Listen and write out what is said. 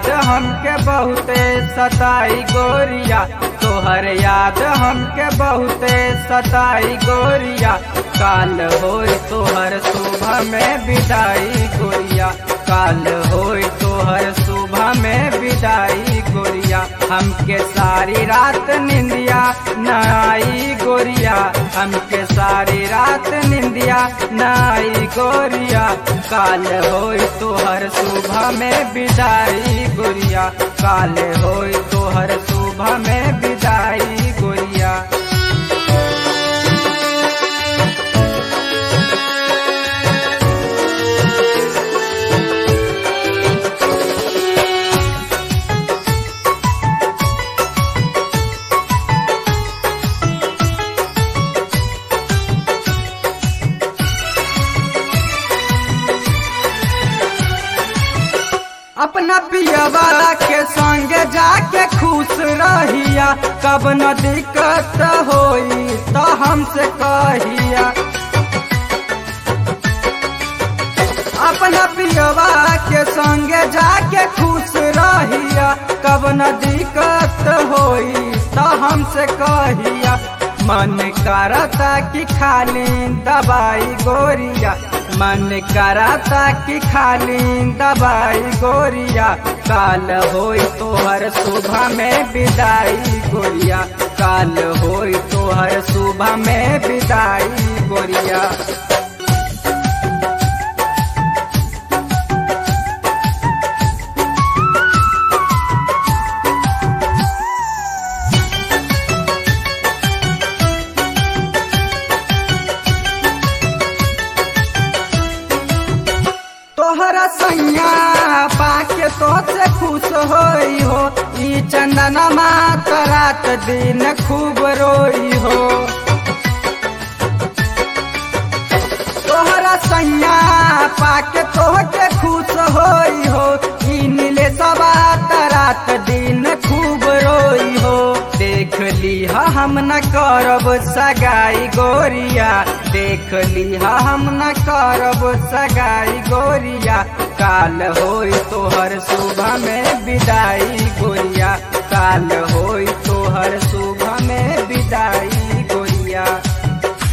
याद हमके बहुते सताई गोरिया, तोहर याद हमके बहुते सताई गोरिया। काल होई तोहर सुबह में विदाई गोरिया, काल होई तोहर सुबह में विदाई गोरिया। हमके सारी रात निंदिया न आई गोरिया, हमके सारी रात निंदिया न आई गोरिया। काल होई तोहर सुबह में विदाई गोरिया, काल होई तोहर सुबह में विदाई गोरिया। अपना पियवा के संग जाके खुश रहिया, कब न दिक्कत होई तो हमसे कहिया। अपना पियवा के संग जाके खुश रहिया, कब न दिक्कत होई तो हमसे कहिया। मन करता कि खाली दवाई गोरिया, मन करता कि खाली दवाई गोरिया। काल होई तोहर सुबह में विदाई गोरिया, काल होई तोहर सुबह में विदाई गोरिया। तोहरा सैया पाके तो से खुश होई हो, ई चंदनमा तो रात दिन खूब रोई हो। तोहरा सैया पाके तो के खुश होई हो, ई नीले सबा तो रात दिन खूब रोई हो। देख लीहा हम न करब सगाई गोरिया, देख लीहा हम न करब सगाई गोरिया। काल होई तोहर सुबह में विदाई गोरिया, काल